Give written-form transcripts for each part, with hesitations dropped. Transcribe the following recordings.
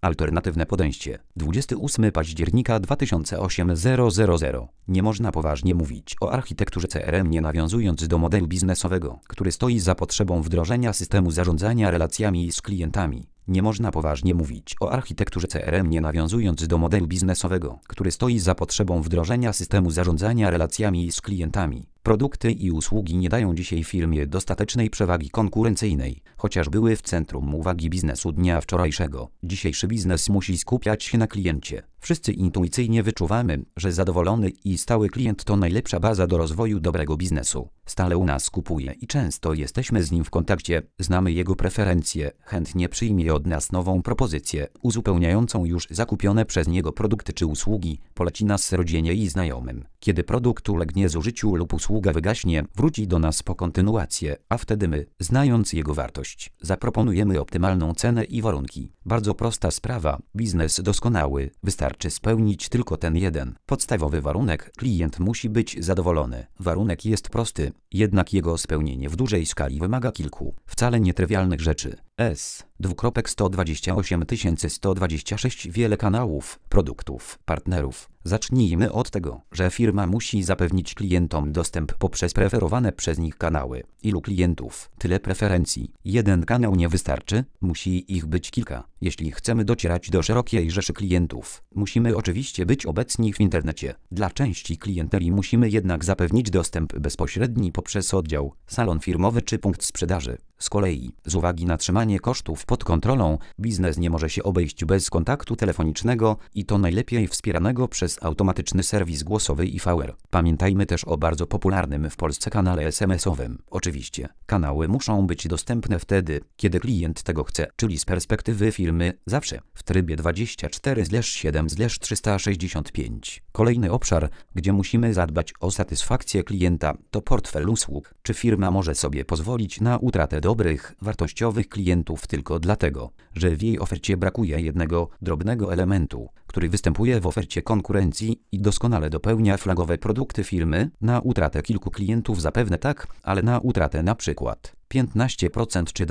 Alternatywne podejście. 28 października 2008 Nie można poważnie mówić o architekturze CRM nie nawiązując do modelu biznesowego, który stoi za potrzebą wdrożenia systemu zarządzania relacjami z klientami. Nie można poważnie mówić o architekturze CRM nie nawiązując do modelu biznesowego, który stoi za potrzebą wdrożenia systemu zarządzania relacjami z klientami. Produkty i usługi nie dają dzisiaj firmie dostatecznej przewagi konkurencyjnej, chociaż były w centrum uwagi biznesu dnia wczorajszego. Dzisiejszy biznes musi skupiać się na kliencie. Wszyscy intuicyjnie wyczuwamy, że zadowolony i stały klient to najlepsza baza do rozwoju dobrego biznesu. Stale u nas kupuje i często jesteśmy z nim w kontakcie, znamy jego preferencje, chętnie przyjmie od nas nową propozycję, uzupełniającą już zakupione przez niego produkty czy usługi, poleci nas rodzinie i znajomym. Kiedy produkt ulegnie zużyciu lub usługa wygaśnie, wróci do nas po kontynuację, a wtedy my, znając jego wartość, zaproponujemy optymalną cenę i warunki. Bardzo prosta sprawa, biznes doskonały, wystarczy spełnić tylko ten jeden podstawowy warunek, klient musi być zadowolony. Warunek jest prosty, jednak jego spełnienie w dużej skali wymaga kilku, wcale nietrywialnych rzeczy. 128 126 Wiele kanałów, produktów, partnerów. Zacznijmy od tego, że firma musi zapewnić klientom dostęp poprzez preferowane przez nich kanały. Ilu klientów, tyle preferencji. Jeden kanał nie wystarczy, musi ich być kilka. Jeśli chcemy docierać do szerokiej rzeszy klientów, musimy oczywiście być obecni w internecie. Dla części klienteli musimy jednak zapewnić dostęp bezpośredni poprzez oddział, salon firmowy czy punkt sprzedaży. Z kolei, z uwagi na trzymanie kosztów pod kontrolą, biznes nie może się obejść bez kontaktu telefonicznego i to najlepiej wspieranego przez automatyczny serwis głosowy IVR. Pamiętajmy też o bardzo popularnym w Polsce kanale SMS-owym. Oczywiście, kanały muszą być dostępne wtedy, kiedy klient tego chce, czyli z perspektywy firmy zawsze, w trybie 24/7/365. Kolejny obszar, gdzie musimy zadbać o satysfakcję klienta, to portfel usług. Czy firma może sobie pozwolić na utratę dobrych, wartościowych klientów tylko dlatego, że w jej ofercie brakuje jednego drobnego elementu, który występuje w ofercie konkurencji i doskonale dopełnia flagowe produkty firmy? Na utratę kilku klientów zapewne tak, ale na utratę na przykład 15% czy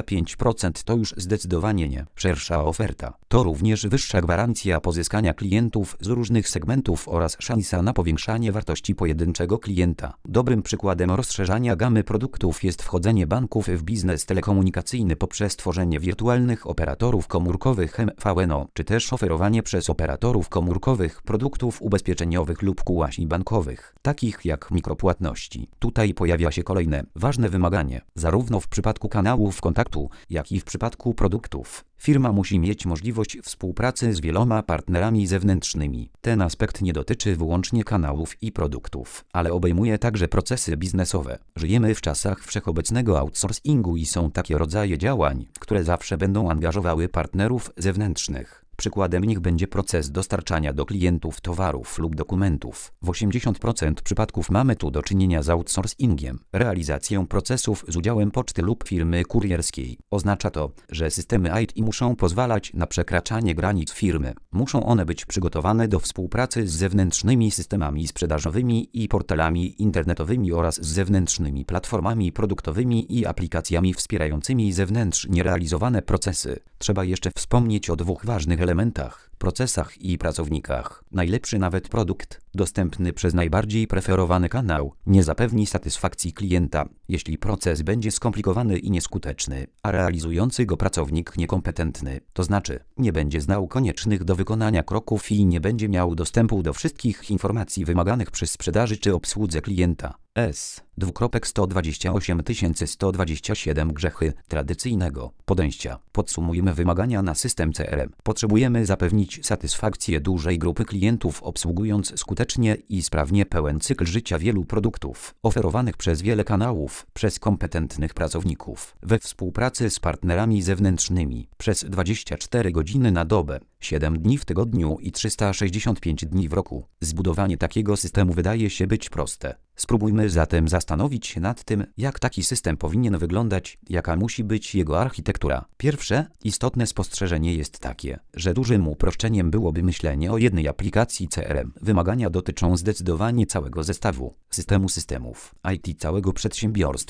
25% to już zdecydowanie nie. Szersza oferta to również wyższa gwarancja pozyskania klientów z różnych segmentów oraz szansa na powiększanie wartości pojedynczego klienta. Dobrym przykładem rozszerzania gamy produktów jest wchodzenie banków w biznes telekomunikacyjny poprzez tworzenie wirtualnych operatorów komórkowych MVNO, czy też oferowanie przez operatorów komórkowych produktów ubezpieczeniowych lub kółaś bankowych, takich jak mikropłatności. Tutaj pojawia się kolejne ważne wymaganie. Zarówno w przypadku kanałów kontaktu, jak i w przypadku produktów, firma musi mieć możliwość współpracy z wieloma partnerami zewnętrznymi. Ten aspekt nie dotyczy wyłącznie kanałów i produktów, ale obejmuje także procesy biznesowe. Żyjemy w czasach wszechobecnego outsourcingu i są takie rodzaje działań, które zawsze będą angażowały partnerów zewnętrznych. Przykładem niech będzie proces dostarczania do klientów towarów lub dokumentów. W 80% przypadków mamy tu do czynienia z outsourcingiem. Realizację procesów z udziałem poczty lub firmy kurierskiej. Oznacza to, że systemy IT muszą pozwalać na przekraczanie granic firmy. Muszą one być przygotowane do współpracy z zewnętrznymi systemami sprzedażowymi i portalami internetowymi oraz z zewnętrznymi platformami produktowymi i aplikacjami wspierającymi zewnętrznie realizowane procesy. Trzeba jeszcze wspomnieć o dwóch ważnych elementach: procesach i pracownikach. Najlepszy nawet produkt, dostępny przez najbardziej preferowany kanał, nie zapewni satysfakcji klienta, jeśli proces będzie skomplikowany i nieskuteczny, a realizujący go pracownik niekompetentny, to znaczy nie będzie znał koniecznych do wykonania kroków i nie będzie miał dostępu do wszystkich informacji wymaganych przy sprzedaży czy obsłudze klienta. 128 127 Grzechy tradycyjnego podejścia. Podsumujmy wymagania na system CRM. Potrzebujemy zapewnić satysfakcję dużej grupy klientów, obsługując skutecznie i sprawnie pełen cykl życia wielu produktów, oferowanych przez wiele kanałów, przez kompetentnych pracowników, we współpracy z partnerami zewnętrznymi, przez 24 godziny na dobę, 7 dni w tygodniu i 365 dni w roku. Zbudowanie takiego systemu wydaje się być proste. Spróbujmy zatem zastanowić się nad tym, jak taki system powinien wyglądać, jaka musi być jego architektura. Pierwsze, istotne spostrzeżenie jest takie, że dużym uproszczeniem byłoby myślenie o jednej aplikacji CRM. Wymagania dotyczą zdecydowanie całego zestawu, systemu systemów, IT całego przedsiębiorstwa.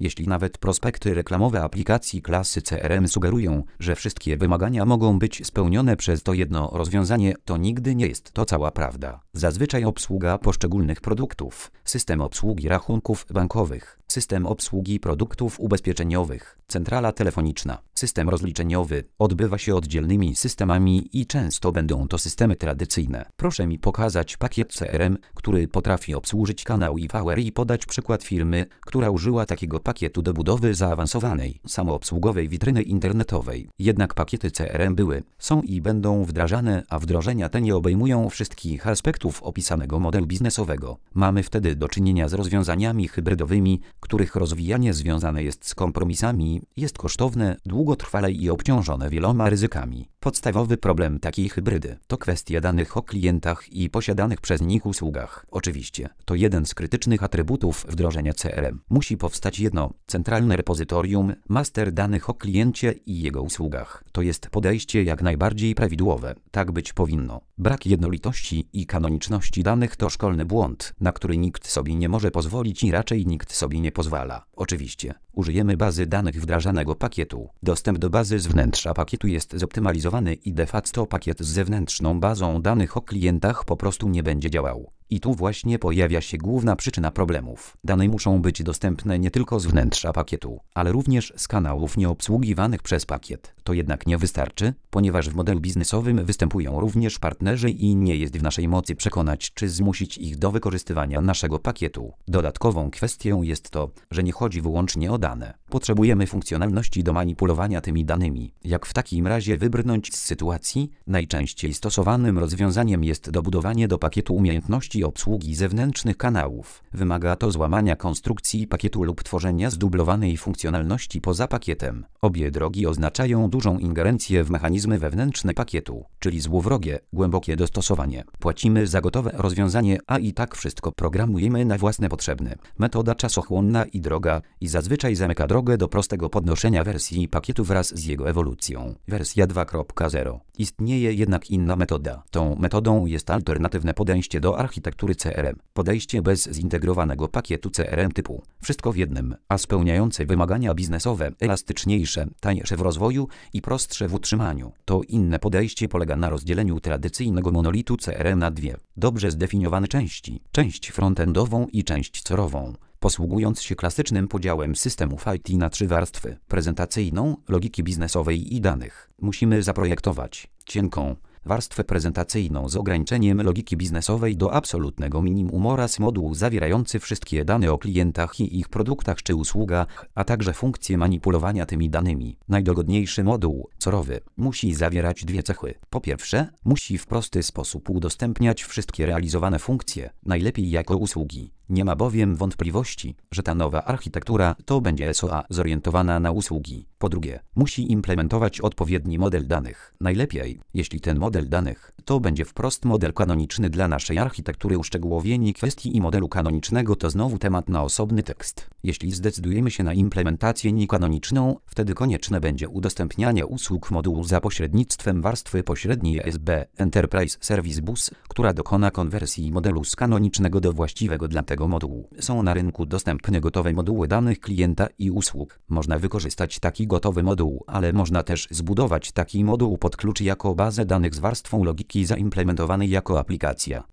Jeśli nawet prospekty reklamowe aplikacji klasy CRM sugerują, że wszystkie wymagania mogą być spełnione przez to jedno rozwiązanie, to nigdy nie jest to cała prawda. Zazwyczaj obsługa poszczególnych produktów, system obsługi rachunków bankowych, system obsługi produktów ubezpieczeniowych, centrala telefoniczna, system rozliczeniowy odbywa się oddzielnymi systemami i często będą to systemy tradycyjne. Proszę mi pokazać pakiet CRM, który potrafi obsłużyć kanał IVR i podać przykład firmy, która użyła takiego pakietu do budowy zaawansowanej, samoobsługowej witryny internetowej. Jednak pakiety CRM były, są i będą wdrażane, a wdrożenia te nie obejmują wszystkich aspektów opisanego modelu biznesowego. Mamy wtedy do czynienia z rozwiązaniami hybrydowymi, których rozwijanie związane jest z kompromisami, jest kosztowne, długotrwale i obciążone wieloma ryzykami. Podstawowy problem takiej hybrydy to kwestia danych o klientach i posiadanych przez nich usługach. Oczywiście, to jeden z krytycznych atrybutów wdrożenia CRM. Musi powstać jedno, centralne repozytorium, master danych o kliencie i jego usługach. To jest podejście jak najbardziej prawidłowe. Tak być powinno. Brak jednolitości i kanoniczności danych to szkolny błąd, na który nikt sobie nie może pozwolić i raczej nikt sobie nie pozwala. Oczywiście, użyjemy bazy danych wdrażanego pakietu. Dostęp do bazy z wnętrza pakietu jest zoptymalizowany i de facto pakiet z zewnętrzną bazą danych o klientach po prostu nie będzie działał. I tu właśnie pojawia się główna przyczyna problemów. Dane muszą być dostępne nie tylko z wnętrza pakietu, ale również z kanałów nieobsługiwanych przez pakiet. To jednak nie wystarczy, ponieważ w modelu biznesowym występują również partnerzy i nie jest w naszej mocy przekonać czy zmusić ich do wykorzystywania naszego pakietu. Dodatkową kwestią jest to, że nie chodzi wyłącznie o dane. Potrzebujemy funkcjonalności do manipulowania tymi danymi. Jak w takim razie wybrnąć z sytuacji? Najczęściej stosowanym rozwiązaniem jest dobudowanie do pakietu umiejętności obsługi zewnętrznych kanałów. Wymaga to złamania konstrukcji pakietu lub tworzenia zdublowanej funkcjonalności poza pakietem. Obie drogi oznaczają dużą ingerencję w mechanizmy wewnętrzne pakietu, czyli złowrogie, głębokie dostosowanie. Płacimy za gotowe rozwiązanie, a i tak wszystko programujemy na własne potrzeby. Metoda czasochłonna i droga i zazwyczaj zamyka drogę do prostego podnoszenia wersji pakietu wraz z jego ewolucją. Wersja 2.0. Istnieje jednak inna metoda. Tą metodą jest alternatywne podejście do architektury CRM. Podejście bez zintegrowanego pakietu CRM typu wszystko w jednym, a spełniające wymagania biznesowe, elastyczniejsze, tańsze w rozwoju i prostsze w utrzymaniu. To inne podejście polega na rozdzieleniu tradycyjnego monolitu CRM na dwie, dobrze zdefiniowane części. Część frontendową i część corową. Posługując się klasycznym podziałem systemów IT na trzy warstwy, prezentacyjną, logiki biznesowej i danych, musimy zaprojektować cienką warstwę prezentacyjną z ograniczeniem logiki biznesowej do absolutnego minimum oraz moduł zawierający wszystkie dane o klientach i ich produktach czy usługach, a także funkcje manipulowania tymi danymi. Najdogodniejszy moduł corowy musi zawierać dwie cechy. Po pierwsze, musi w prosty sposób udostępniać wszystkie realizowane funkcje, najlepiej jako usługi. Nie ma bowiem wątpliwości, że ta nowa architektura to będzie SOA zorientowana na usługi. Po drugie, musi implementować odpowiedni model danych. Najlepiej, jeśli ten model danych to będzie wprost model kanoniczny dla naszej architektury. Uszczegółowienie kwestii i modelu kanonicznego to znowu temat na osobny tekst. Jeśli zdecydujemy się na implementację niekanoniczną, wtedy konieczne będzie udostępnianie usług modułu za pośrednictwem warstwy pośredniej ESB Enterprise Service Bus, która dokona konwersji modelu z kanonicznego do właściwego dla tego modułu. Są na rynku dostępne gotowe moduły danych klienta i usług. Można wykorzystać taki gotowy moduł, ale można też zbudować taki moduł pod klucz jako bazę danych z warstwą logiki zaimplementowanej jako aplikacja.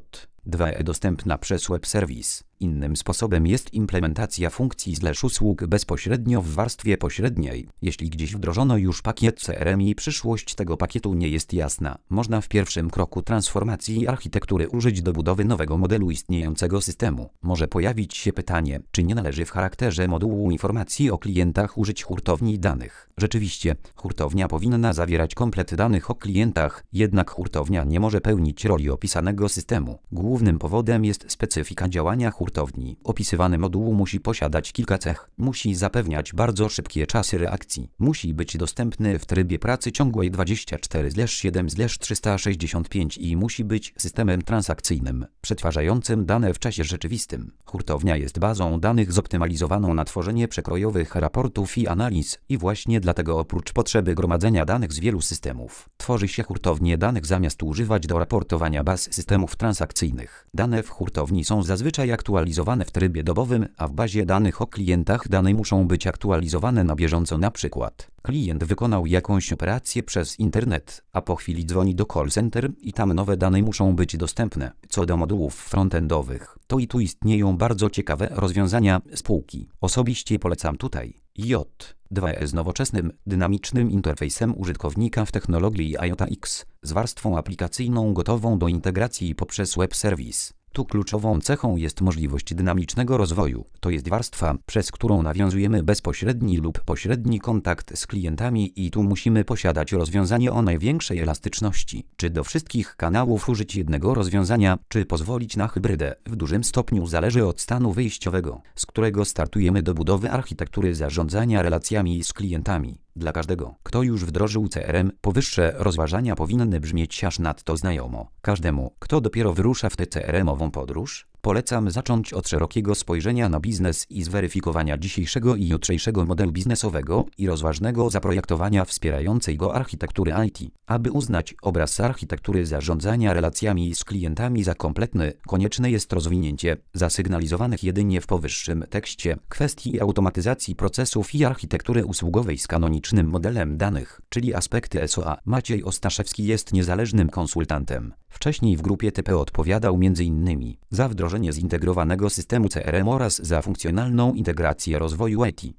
J2E dostępna przez web service. Innym sposobem jest implementacja funkcji /usług bezpośrednio w warstwie pośredniej. Jeśli gdzieś wdrożono już pakiet CRM i przyszłość tego pakietu nie jest jasna, można w pierwszym kroku transformacji architektury użyć do budowy nowego modelu istniejącego systemu. Może pojawić się pytanie, czy nie należy w charakterze modułu informacji o klientach użyć hurtowni danych. Rzeczywiście, hurtownia powinna zawierać komplet danych o klientach, jednak hurtownia nie może pełnić roli opisanego systemu. Głównym powodem jest specyfika działania hurtowni. Opisywany moduł musi posiadać kilka cech. Musi zapewniać bardzo szybkie czasy reakcji. Musi być dostępny w trybie pracy ciągłej 24/7/365 i musi być systemem transakcyjnym, przetwarzającym dane w czasie rzeczywistym. Hurtownia jest bazą danych zoptymalizowaną na tworzenie przekrojowych raportów i analiz i właśnie dlatego oprócz potrzeby gromadzenia danych z wielu systemów, tworzy się hurtownię danych zamiast używać do raportowania baz systemów transakcyjnych. Dane w hurtowni są zazwyczaj aktualne aktualizowane w trybie dobowym, a w bazie danych o klientach dane muszą być aktualizowane na bieżąco. Na przykład klient wykonał jakąś operację przez internet, a po chwili dzwoni do call center i tam nowe dane muszą być dostępne. Co do modułów frontendowych, to i tu istnieją bardzo ciekawe rozwiązania spółki. Osobiście polecam tutaj J2E z nowoczesnym, dynamicznym interfejsem użytkownika w technologii IOTA X, z warstwą aplikacyjną gotową do integracji poprzez web service. Tu kluczową cechą jest możliwość dynamicznego rozwoju. To jest warstwa, przez którą nawiązujemy bezpośredni lub pośredni kontakt z klientami i tu musimy posiadać rozwiązanie o największej elastyczności. Czy do wszystkich kanałów użyć jednego rozwiązania, czy pozwolić na hybrydę, w dużym stopniu zależy od stanu wyjściowego, z którego startujemy do budowy architektury zarządzania relacjami z klientami. Dla każdego, kto już wdrożył CRM, powyższe rozważania powinny brzmieć aż nadto znajomo. Każdemu, kto dopiero wyrusza w tę CRM-ową podróż, polecam zacząć od szerokiego spojrzenia na biznes i zweryfikowania dzisiejszego i jutrzejszego modelu biznesowego i rozważnego zaprojektowania wspierającej go architektury IT. Aby uznać obraz architektury zarządzania relacjami z klientami za kompletny, konieczne jest rozwinięcie zasygnalizowanych jedynie w powyższym tekście kwestii automatyzacji procesów i architektury usługowej z kanonicznym modelem danych, czyli aspekty SOA. Maciej Ostaszewski jest niezależnym konsultantem. Wcześniej w grupie TP odpowiadał m.in. za wdrożenie zintegrowanego systemu CRM oraz za funkcjonalną integrację rozwoju IT.